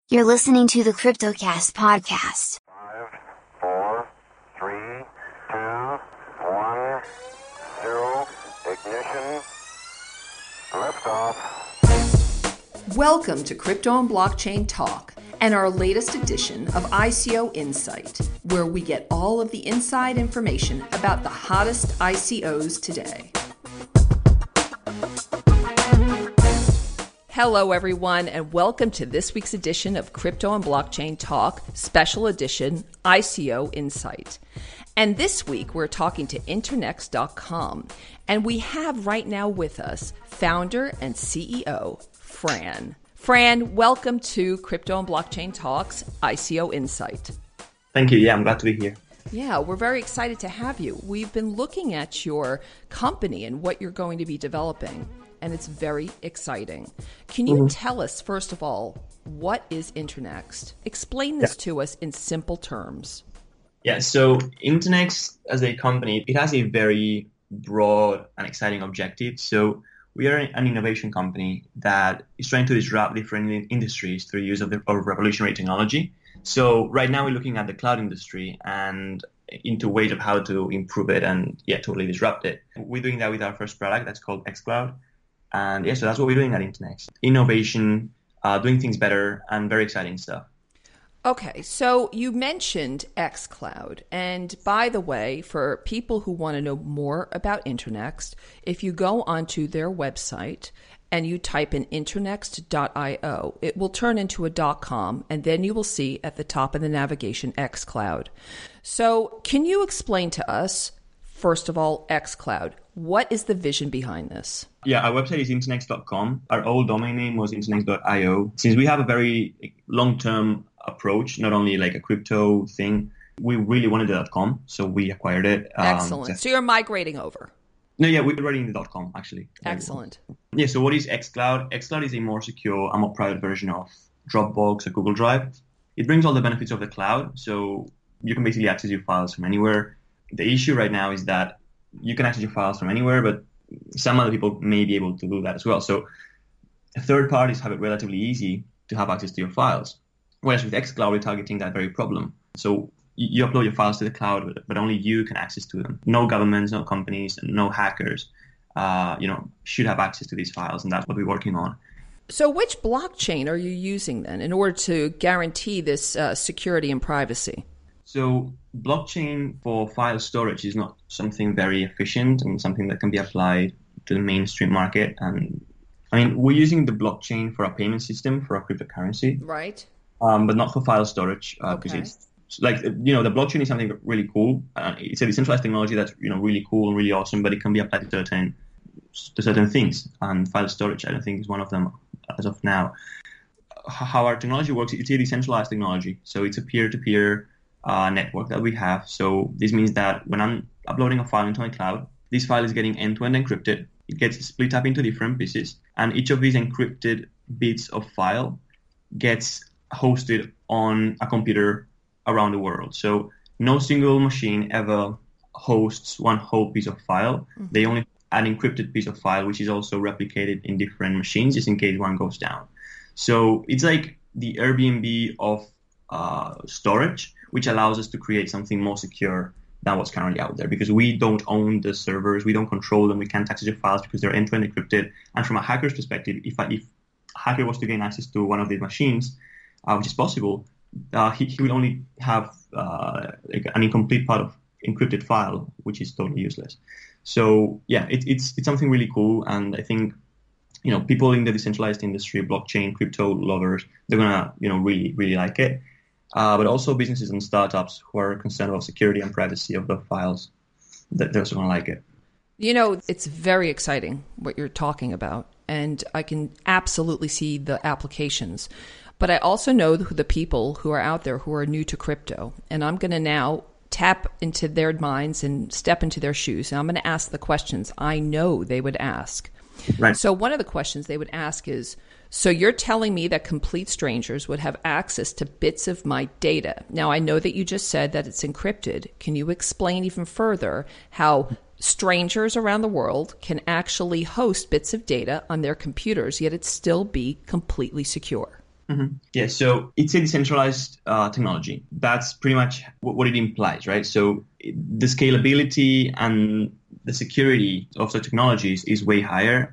You're listening to the CryptoCast podcast. 5, 4, 3, 2, 1, 0, ignition, liftoff. Welcome to Crypto and Blockchain Talk and our latest edition of ICO Insight, where we get all of the inside information about the hottest ICOs today. Hello, everyone, and welcome to this week's edition of Crypto and Blockchain Talk, Special Edition ICO Insight. And this week, we're talking to Internext.com, and we have right now with us founder and CEO, Fran. Fran, welcome to Crypto and Blockchain Talk's ICO Insight. Thank you. Yeah, I'm glad to be here. Yeah, we're very excited to have you. We've been looking at your company and what you're going to be developing, and it's very exciting. Can you tell us, first of all, what is Internext? Explain this to us in simple terms. Yeah, so Internext as a company, it has a very broad and exciting objective. So we are an innovation company that is trying to disrupt different industries through the use of revolutionary technology. So right now we're looking at the cloud industry and into ways of how to improve it and totally disrupt it. We're doing that with our first product that's called xCloud. And so that's what we're doing at Internext. Innovation, doing things better, and very exciting stuff. Okay, so you mentioned xCloud. And by the way, for people who want to know more about Internext, if you go onto their website and you type in internext.io, it will turn into a .com, and then you will see at the top of the navigation xCloud. So can you explain to us, first of all, xCloud? What is the vision behind this? Yeah, our website is internext.com. Our old domain name was internext.io. Since we have a very long-term approach, not only like a crypto thing, we really wanted the .com, so we acquired it. Excellent. So you're migrating over. No, yeah, we're already in the .com, actually. Excellent. Yeah, so what is xCloud? xCloud is a more secure and more private version of Dropbox or Google Drive. It brings all the benefits of the cloud, so you can basically access your files from anywhere. The issue right now is that you can access your files from anywhere, but some other people may be able to do that as well. So third parties have it relatively easy to have access to your files. Whereas with xCloud, we're targeting that very problem. So you upload your files to the cloud, but only you can access to them. No governments, no companies, no hackers, should have access to these files, and that's what we're working on. So which blockchain are you using then in order to guarantee this security and privacy? So blockchain for file storage is not something very efficient and something that can be applied to the mainstream market. And I mean, we're using the blockchain for our payment system, for our cryptocurrency. Right. But not for file storage. Because it's like, the blockchain is something really cool. It's a decentralized technology that's, really cool and really awesome, but it can be applied to certain things. And file storage, I don't think, is one of them as of now. How our technology works, it's a decentralized technology. So it's a peer-to-peer network that we have. So this means that when I'm uploading a file into my cloud, this file is getting end-to-end encrypted. It gets split up into different pieces, and each of these encrypted bits of file gets hosted on a computer around the world. So no single machine ever hosts one whole piece of file. Mm-hmm. They only an encrypted piece of file, which is also replicated in different machines just in case one goes down. So it's like the Airbnb of storage, which allows us to create something more secure than what's currently out there, because we don't own the servers, we don't control them, we can't access your files because they're end-to-end encrypted. And from a hacker's perspective, if a hacker was to gain access to one of these machines, which is possible, he will only have an incomplete part of encrypted file, which is totally useless. So yeah, it's something really cool, and I think people in the decentralized industry, blockchain, crypto lovers, they're gonna really really like it. But also businesses and startups who are concerned about security and privacy of the files, they're also going to like it. It's very exciting what you're talking about, and I can absolutely see the applications. But I also know the people who are out there who are new to crypto, and I'm going to now tap into their minds and step into their shoes, and I'm going to ask the questions I know they would ask. Right. So one of the questions they would ask is, so you're telling me that complete strangers would have access to bits of my data. Now, I know that you just said that it's encrypted. Can you explain even further how strangers around the world can actually host bits of data on their computers, yet it still be completely secure? Yeah, so it's a decentralized technology. That's pretty much what it implies, right? So the scalability and the security of the technologies is way higher.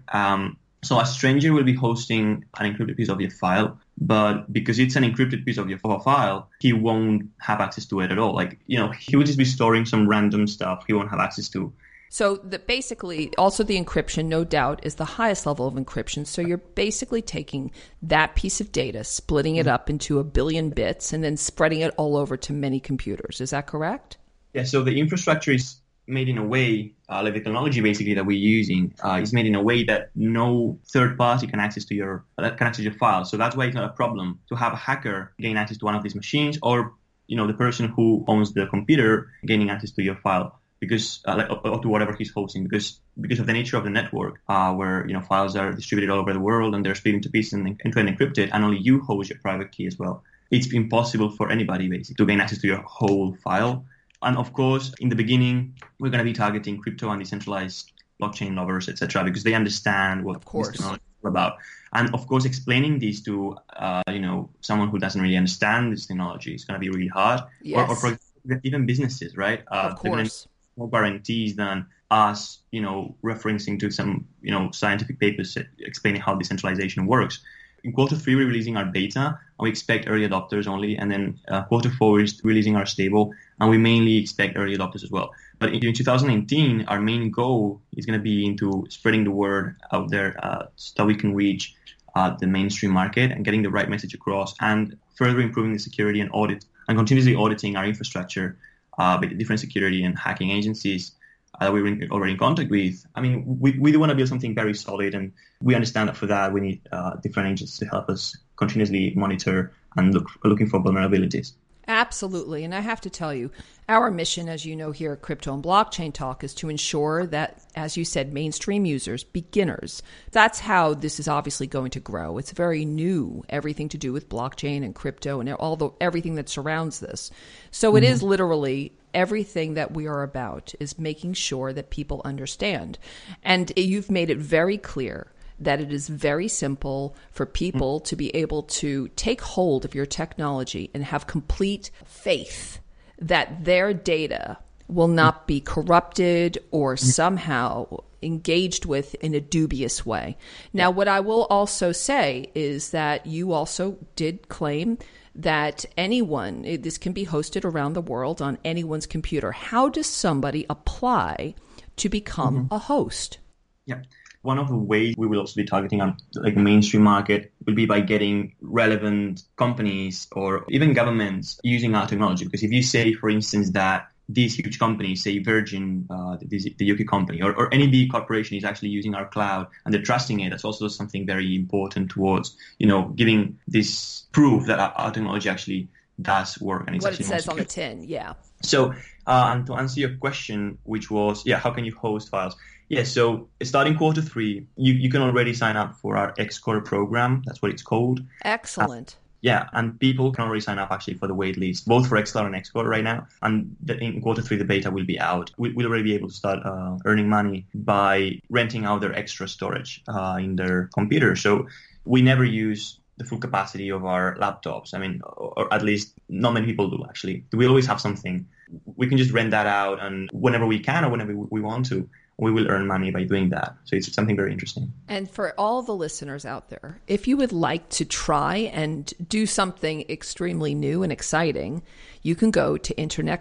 So a stranger will be hosting an encrypted piece of your file, but because it's an encrypted piece of your file, he won't have access to it at all. Like, he will just be storing some random stuff he won't have access to. So basically, also the encryption, no doubt, is the highest level of encryption. So you're basically taking that piece of data, splitting it up into a billion bits, and then spreading it all over to many computers. Is that correct? Yeah, so the infrastructure is made in a way, like the technology basically that we're using is made in a way that no third party can access your file. So that's why it's not a problem to have a hacker gain access to one of these machines, or the person who owns the computer gaining access to your file, because or to whatever he's hosting, because of the nature of the network, where files are distributed all over the world and they're split into pieces and end-to-end encrypted, and only you host your private key as well. It's impossible for anybody basically to gain access to your whole file. And of course, in the beginning, we're going to be targeting crypto and decentralized blockchain lovers, etc., because they understand what this technology is all about. And of course, explaining these to someone who doesn't really understand this technology is going to be really hard. Yes. Or for even businesses, right? Of course. More guarantees than us, referencing to some, scientific papers explaining how decentralization works. In Q3, we're releasing our beta, and we expect early adopters only. And then Q4, we're releasing our stable, and we mainly expect early adopters as well. But in 2019, our main goal is going to be into spreading the word out there so that we can reach the mainstream market and getting the right message across, and further improving the security and continuously auditing our infrastructure with different security and hacking agencies that we're already in contact with. I mean, we do want to build something very solid, and we understand that for that we need different agencies to help us continuously monitor and looking for vulnerabilities. Absolutely. And I have to tell you, our mission, as you know here at Crypto and Blockchain Talk, is to ensure that, as you said, mainstream users, beginners, that's how this is obviously going to grow. It's very new, everything to do with blockchain and crypto and everything that surrounds this. So it is literally everything that we are about is making sure that people understand. And you've made it very clear that it is very simple for people to be able to take hold of your technology and have complete faith that their data will not be corrupted or somehow engaged with in a dubious way. Now, what I will also say is that you also did claim that this can be hosted around the world on anyone's computer. How does somebody apply to become a host? Yeah. One of the ways we will also be targeting on the mainstream market will be by getting relevant companies or even governments using our technology. Because if you say, for instance, that these huge companies, say Virgin, the UK company, or any big corporation is actually using our cloud and they're trusting it, that's also something very important towards, giving this proof that our technology actually does work. And it's what actually it says on the tin, yeah. So, and to answer your question, which was, how can you host files? Yeah, so starting Q3, you can already sign up for our Xcore program. That's what it's called. Excellent. And people can already sign up actually for the wait list, both for xCloud and Xcore right now. And in Q3, the beta will be out. We'll already be able to start earning money by renting out their extra storage in their computer. So we never use the full capacity of our laptops. I mean, or at least not many people do actually. We always have something. We can just rent that out, and whenever we can or whenever we want to, we will earn money by doing that. So it's something very interesting. And for all the listeners out there, if you would like to try and do something extremely new and exciting, you can go to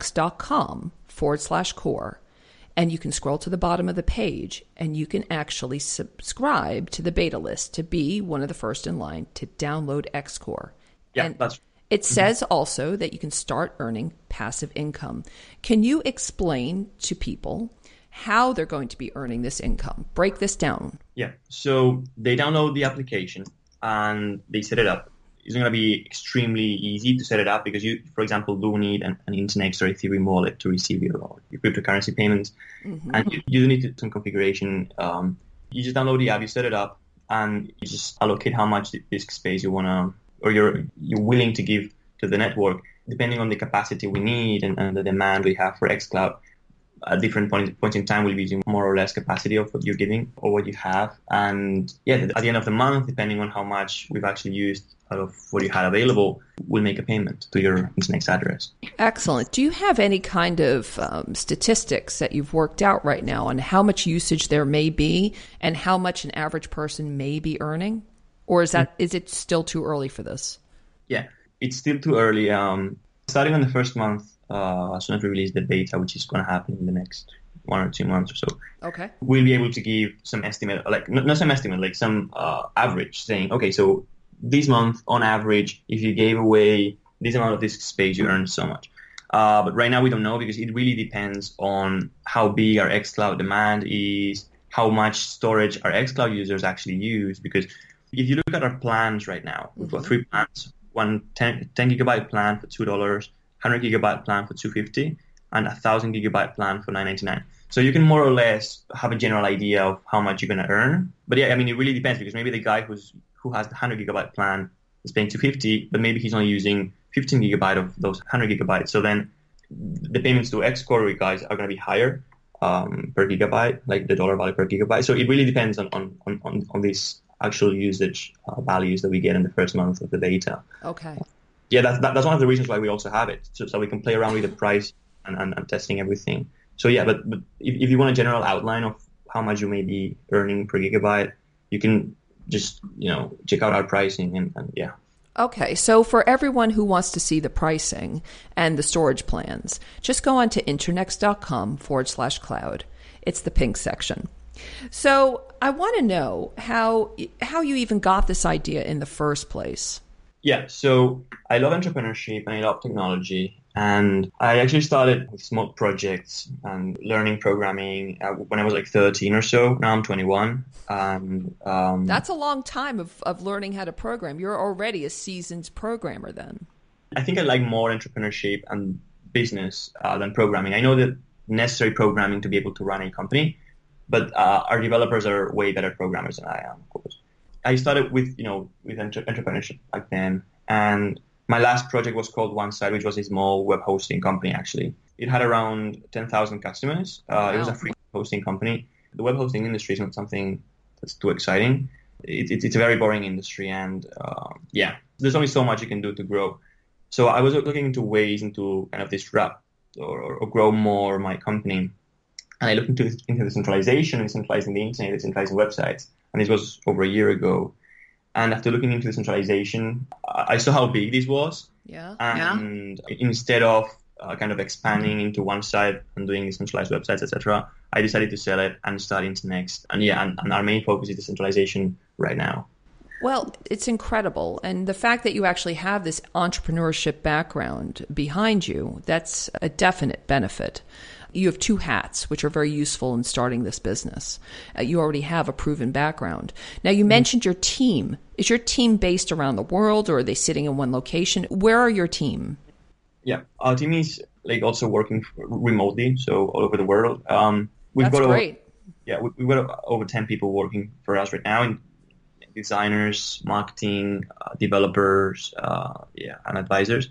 internext.com/core, and you can scroll to the bottom of the page, and you can actually subscribe to the beta list to be one of the first in line to download Xcore. Yeah, and that's it says also that you can start earning passive income. Can you explain to people how they're going to be earning this income? Break this down. Yeah. So they download the application and they set it up. It's going to be extremely easy to set it up because you, for example, do need an Internext or Ethereum wallet to receive your cryptocurrency payments. And you do need some configuration. You just download the app, you set it up, and you just allocate how much disk space you want to, or you're willing to give to the network, depending on the capacity we need and the demand we have for xCloud. At different points in time, we'll be using more or less capacity of what you're giving or what you have. And at the end of the month, depending on how much we've actually used of what you had available will make a payment to your Nginx address. Excellent. Do you have any kind of statistics that you've worked out right now on how much usage there may be and how much an average person may be earning? Or is it still too early for this? Yeah, it's still too early. Starting on the first month, as soon as we release the beta, which is going to happen in the next 1 or 2 months or so, okay, we'll be able to give some estimate, like not some estimate, like some average, saying, okay, so this month on average, if you gave away this amount of disk space, you earned so much. But right now we don't know, because it really depends on how big our xCloud demand is, how much storage our xCloud users actually use. Because if you look at our plans right now, we've got 3 plans: one 10 gigabyte plan for $2, 100 gigabyte plan for $250, and 1,000 gigabyte plan for $9.99. So you can more or less have a general idea of how much you're going to earn. But yeah, I mean, it really depends, because maybe the guy who has the 100 gigabyte plan is paying $250, but maybe he's only using 15 gigabyte of those 100 gigabytes. So then the payments to xCore guys are going to be higher per gigabyte, like the dollar value per gigabyte. So it really depends on these actual usage values that we get in the first month of the beta. Okay. Yeah, that's one of the reasons why we also have it, so we can play around with the price and testing everything. So yeah, but if you want a general outline of how much you may be earning per gigabyte, you can just check out our pricing and yeah. Okay, so for everyone who wants to see the pricing and the storage plans, just go on to internext.com/cloud. It's the pink section. So I want to know how you even got this idea in the first place. Yeah, so I love entrepreneurship and I love technology. And I actually started with small projects and learning programming when I was like 13 or so. Now I'm 21. That's a long time of learning how to program. You're already a seasoned programmer then. I think I like more entrepreneurship and business than programming. I know that necessary programming to be able to run a company, but our developers are way better programmers than I am, of course. I started with entrepreneurship back then, and my last project was called OneSite, which was a small web hosting company, actually. It had around 10,000 customers. Wow. It was a free hosting company. The web hosting industry is not something that's too exciting. It's a very boring industry, and there's only so much you can do to grow. So I was looking into ways to kind of disrupt or grow more my company. And I looked into decentralization, decentralizing the internet, decentralizing websites. And this was over a year ago. And after looking into decentralization, I saw how big this was. Yeah. And instead of kind of expanding into one side and doing decentralized websites, etc., I decided to sell it and start Nginx. And our main focus is decentralization right now. Well, it's incredible. And the fact that you actually have this entrepreneurship background behind you, that's a definite benefit. You have 2 hats, which are very useful in starting this business. You already have a proven background. Now, you mentioned your team. Is your team based around the world, or are they sitting in one location? Where are your team? Yeah, our team is also working remotely, so all over the world. That's great. We've got over 10 people working for us right now, designers, marketing, developers, and advisors.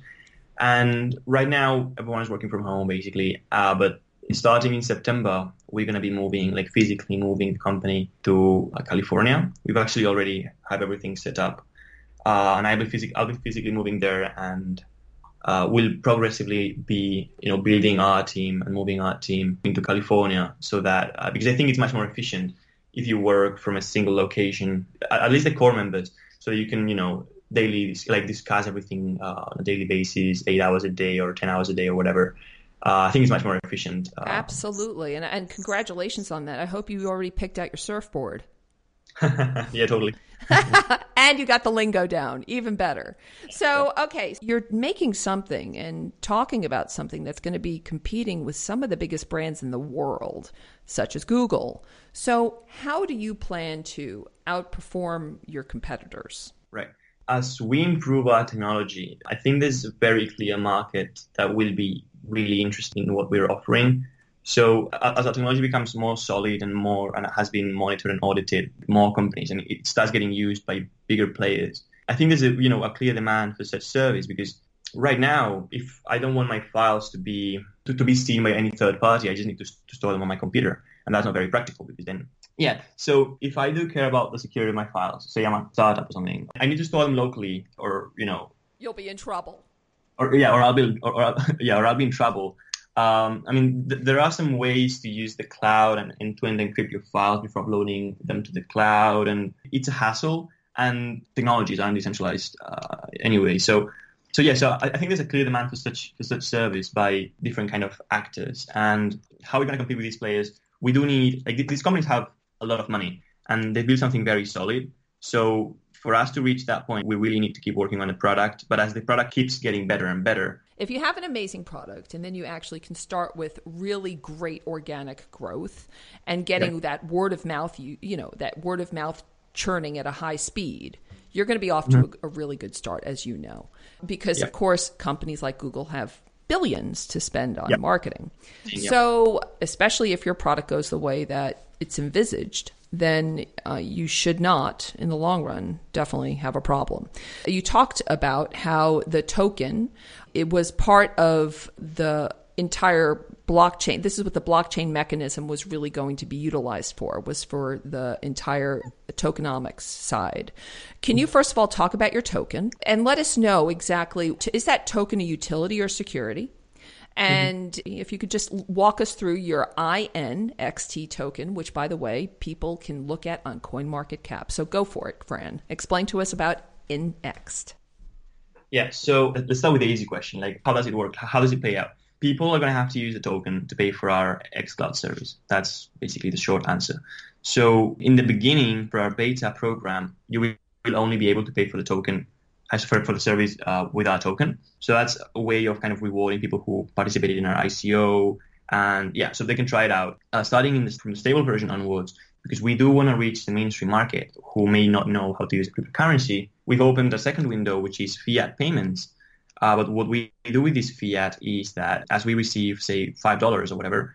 And right now, everyone is working from home, basically. But starting in September, we're going to be physically moving the company to California. We've actually already have everything set up. And I'll be physically moving there, and we'll progressively be, building our team and moving our team into California, so that, because I think it's much more efficient if you work from a single location, at least the core members, so you can, daily discuss everything on a daily basis, 8 hours a day or 10 hours a day or whatever. I think it's much more efficient. Absolutely. And congratulations on that. I hope you already picked out your surfboard. Yeah, totally. And you got the lingo down, even better. So, okay, you're making something and talking about something that's going to be competing with some of the biggest brands in the world, such as Google. So how do you plan to outperform your competitors? Right. As we improve our technology, I think there's a very clear market that will be really interested in what we're offering. So as our technology becomes more solid and it has been monitored and audited, more companies, and it starts getting used by bigger players, I think there's a clear demand for such service. Because right now, if I don't want my files to be seen by any third party, I just need to store them on my computer, and that's not very practical, because then Yeah. So if I do care about the security of my files, say I'm a startup or something, I need to store them locally, or You'll be in trouble. or I'll be in trouble. I mean, there are some ways to use the cloud and to encrypt your files before uploading them to the cloud, and it's a hassle. And technologies aren't decentralized anyway. So I think there's a clear demand for such service by different kind of actors. And how we're going to compete with these players? We do need, like, these companies have a lot of money and they build something very solid. So for us to reach that point, we really need to keep working on the product. But as the product keeps getting better and better. If you have an amazing product and then you actually can start with really great organic growth and getting that word of mouth, that word of mouth churning at a high speed, you're going to be off to a really good start, as you know, because of course companies like Google have billions to spend on marketing. So especially if your product goes the way that it's envisaged, then you should not, in the long run, definitely have a problem. You talked about how the token, it was part of the entire blockchain. This is what the blockchain mechanism was really going to be utilized for, was for the entire tokenomics side. Can you first of all talk about your token and let us know exactly, is that token a utility or security? And if you could just walk us through your INXT token, which, by the way, people can look at on CoinMarketCap. So go for it, Fran. Explain to us about INXT. Yeah, so let's start with the easy question. Like, how does it work? How does it pay out? People are going to have to use the token to pay for our xCloud service. That's basically the short answer. So in the beginning, for our beta program, you will only be able to pay for the token as for the service with our token. So that's a way of kind of rewarding people who participated in our ICO. And so they can try it out. Starting from the stable version onwards, because we do want to reach the mainstream market who may not know how to use cryptocurrency, we've opened a second window, which is fiat payments. But what we do with this fiat is that as we receive, say, $5 or whatever,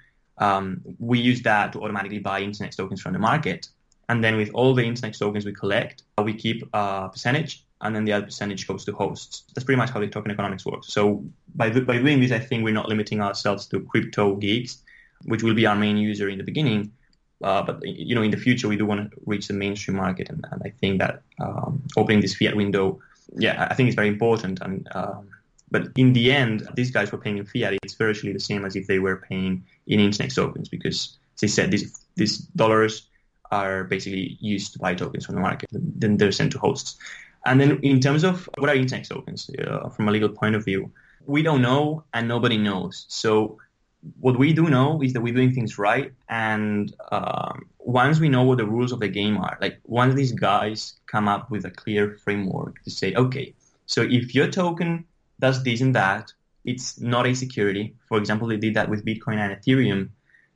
we use that to automatically buy Internet tokens from the market. And then with all the Internet tokens we collect, we keep a percentage, and then the other percentage goes to hosts. That's pretty much how the token economics works. So by doing this, I think we're not limiting ourselves to crypto geeks, which will be our main user in the beginning. But in the future, we do want to reach the mainstream market, and I think that opening this fiat window, I think it's very important. And but in the end, these guys were paying in fiat. It's virtually the same as if they were paying in Internet tokens, because, as I said, these dollars are basically used to buy tokens from the market. Then they're sent to hosts. And then in terms of what are Internet tokens, from a legal point of view, we don't know and nobody knows. So what we do know is that we're doing things right. And once we know what the rules of the game are, like once these guys come up with a clear framework to say, okay, so if your token does this and that, it's not a security. For example, they did that with Bitcoin and Ethereum,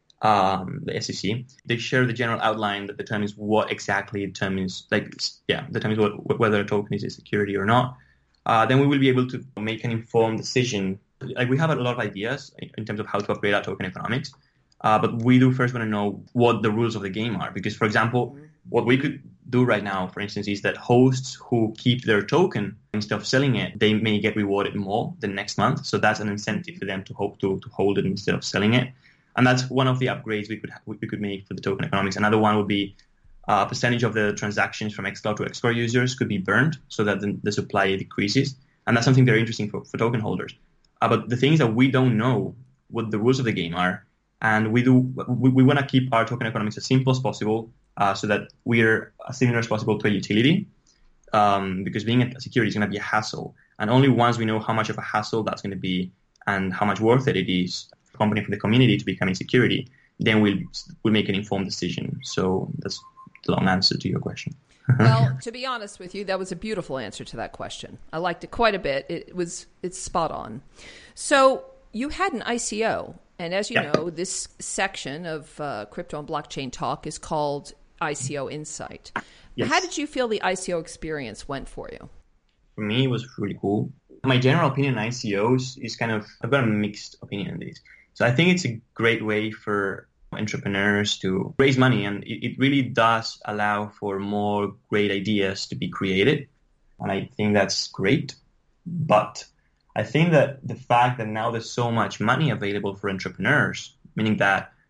the SEC. They share the general outline that determines what exactly determines whether a token is a security or not. Then we will be able to make an informed decision. Like, we have a lot of ideas in terms of how to upgrade our token economics, but we do first want to know what the rules of the game are. Because, for example, what we could do right now, for instance, is that hosts who keep their token instead of selling it, they may get rewarded more the next month. So that's an incentive for them to hope to hold it instead of selling it. And that's one of the upgrades we could make for the token economics. Another one would be a percentage of the transactions from xCloud to xCore users could be burned so that the supply decreases. And that's something very interesting for token holders. But the thing is that we don't know what the rules of the game are. And we want to keep our token economics as simple as possible so that we're as similar as possible to a utility. Because being a security is going to be a hassle. And only once we know how much of a hassle that's going to be and how much worth it is for the company, for the community to become a security, then we'll make an informed decision. So that's the long answer to your question. Well, to be honest with you, that was a beautiful answer to that question. I liked it quite a bit. It's spot on. So you had an ICO, and as you know, this section of Crypto and Blockchain Talk is called ICO Insight. Yes. How did you feel the ICO experience went for you? For me, it was really cool. My general opinion on ICOs is I've got a mixed opinion on this. So I think it's a great way for entrepreneurs to raise money, and it really does allow for more great ideas to be created. And I think that's great. But I think that the fact that now there's so much money available for entrepreneurs, meaning that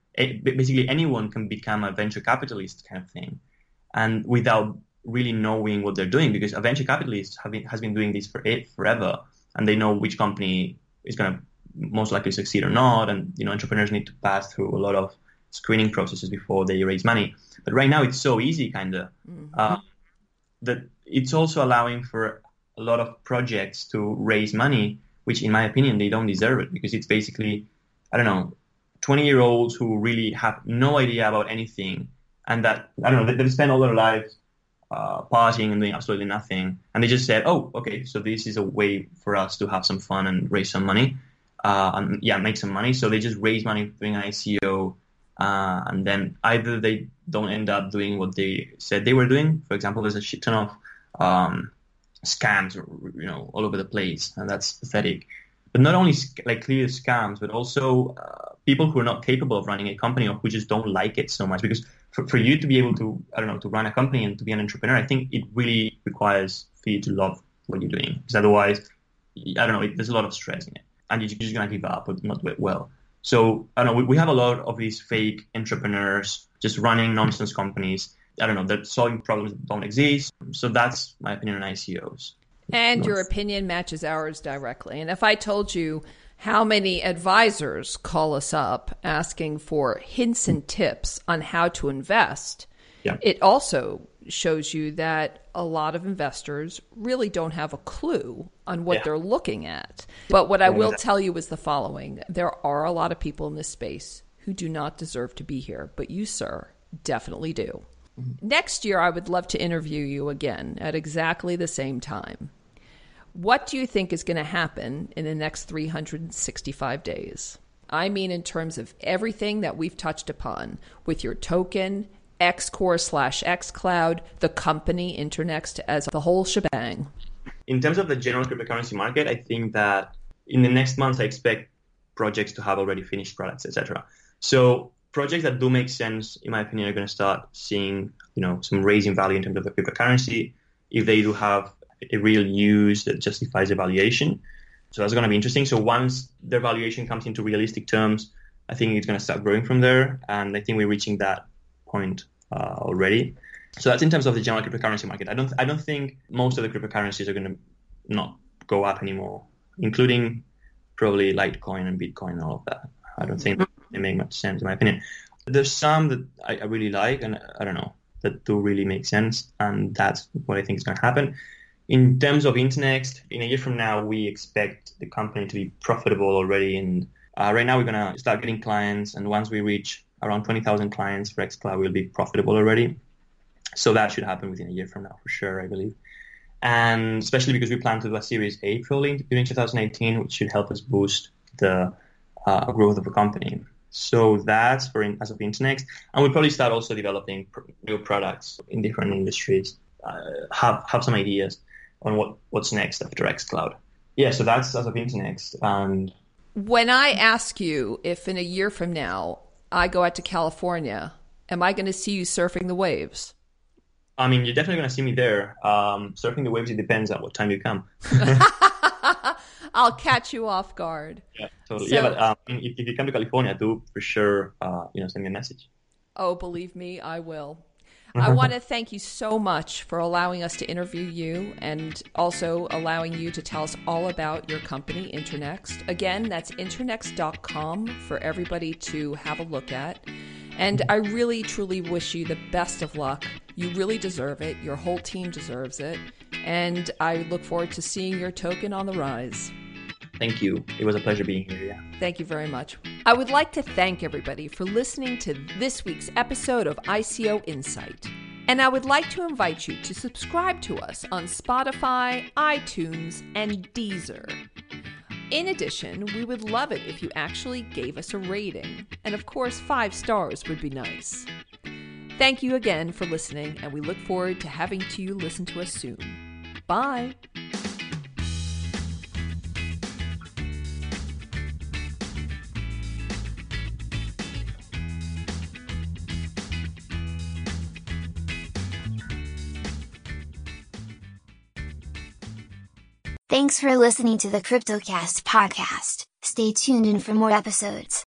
basically anyone can become a venture capitalist kind of thing, and without really knowing what they're doing, because a venture capitalist has been doing this forever, and they know which company is going to most likely succeed or not, and entrepreneurs need to pass through a lot of screening processes before they raise money. But right now it's so easy, kind of, that it's also allowing for a lot of projects to raise money, which in my opinion, they don't deserve it, because it's basically, 20-year-olds who really have no idea about anything, and that, they've spent all their lives partying and doing absolutely nothing. And they just said, oh, okay, so this is a way for us to have some fun and raise some money, make some money. So they just raise money doing an ICO, and then either they don't end up doing what they said they were doing. For example, there's a shit ton of scams, all over the place, and that's pathetic. But not only clear scams, but also people who are not capable of running a company, or who just don't like it so much. Because for you to be able to, to run a company and to be an entrepreneur, I think it really requires for you to love what you're doing. Because otherwise, there's a lot of stress in it, and you're just going to give up or not do it well. So, we have a lot of these fake entrepreneurs just running nonsense companies. They're solving problems that don't exist. So that's my opinion on ICOs. And your opinion matches ours directly. And if I told you how many advisors call us up asking for hints and tips on how to invest, it also shows you that a lot of investors really don't have a clue on what they're looking at. But what I will tell you is the following. There are a lot of people in this space who do not deserve to be here, but you, sir, definitely do. Next year, I would love to interview you again at exactly the same time. What do you think is going to happen in the next 365 days? I mean, in terms of everything that we've touched upon with your token, XCore/xCloud, the company, Internext, as the whole shebang. In terms of the general cryptocurrency market, I think that in the next months, I expect projects to have already finished products, etc. So projects that do make sense, in my opinion, are going to start seeing, some raising value in terms of the cryptocurrency, if they do have a real use that justifies the valuation. So that's going to be interesting. So once their valuation comes into realistic terms, I think it's going to start growing from there. And I think we're reaching that point already. So that's in terms of the general cryptocurrency market. I don't think most of the cryptocurrencies are going to not go up anymore, including probably Litecoin and Bitcoin and all of that. I don't think they make much sense, in my opinion. There's some that I really like, and that do really make sense. And that's what I think is going to happen. In terms of Internext, in a year from now, we expect the company to be profitable already. And right now, we're going to start getting clients. And once we reach around 20,000 clients for xCloud, we'll be profitable already. So that should happen within a year from now, for sure, I believe. And especially because we plan to do a Series A probably during 2018, which should help us boost the growth of the company. So that's as of Internext. And we'll probably start also developing new products in different industries, have some ideas on what's next after xCloud. Yeah, so that's as of Internext. And when I ask you if in a year from now I go out to California, am I going to see you surfing the waves? I mean, you're definitely going to see me there. Surfing the waves, it depends on what time you come. I'll catch you off guard. Yeah, totally. So, but if you come to California, do for sure, send me a message. Oh, believe me, I will. I want to thank you so much for allowing us to interview you, and also allowing you to tell us all about your company, Internext. Again, that's internext.com for everybody to have a look at. And I really, truly wish you the best of luck. You really deserve it. Your whole team deserves it. And I look forward to seeing your token on the rise. Thank you. It was a pleasure being here. Yeah. Thank you very much. I would like to thank everybody for listening to this week's episode of ICO Insight. And I would like to invite you to subscribe to us on Spotify, iTunes, and Deezer. In addition, we would love it if you actually gave us a rating. And of course, 5 stars would be nice. Thank you again for listening, and we look forward to having you listen to us soon. Bye. Thanks for listening to the CryptoCast podcast. Stay tuned in for more episodes.